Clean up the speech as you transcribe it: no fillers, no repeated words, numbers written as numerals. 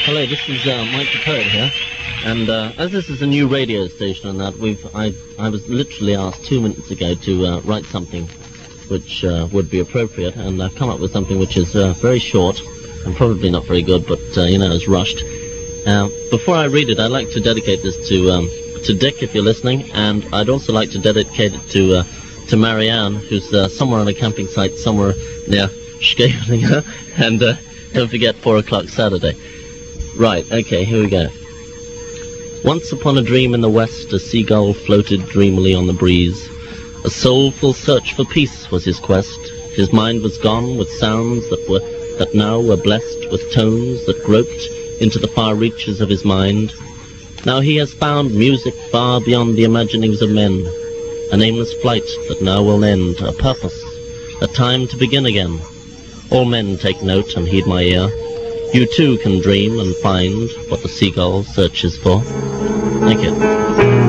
Hello, this is Mike the Poet here, and as this is a new radio station and that, I was literally asked 2 minutes ago to write something which would be appropriate, and I've come up with something which is very short and probably not very good, but it's rushed. Before I read it, I'd like to dedicate this to Dick, if you're listening, and I'd also like to dedicate it to Marianne, who's somewhere on a camping site somewhere near Scheveningen, and don't forget 4 o'clock Saturday. Right, okay, here we go. Once upon a dream in the west, a seagull floated dreamily on the breeze. A soulful search for peace was his quest. His mind was gone with sounds that now were blessed with tones that groped into the far reaches of his mind. Now he has found music far beyond the imaginings of men, an aimless flight that now will end, a purpose, a time to begin again. All men take note and heed my ear. You too can dream and find what the seagull searches for. Thank you.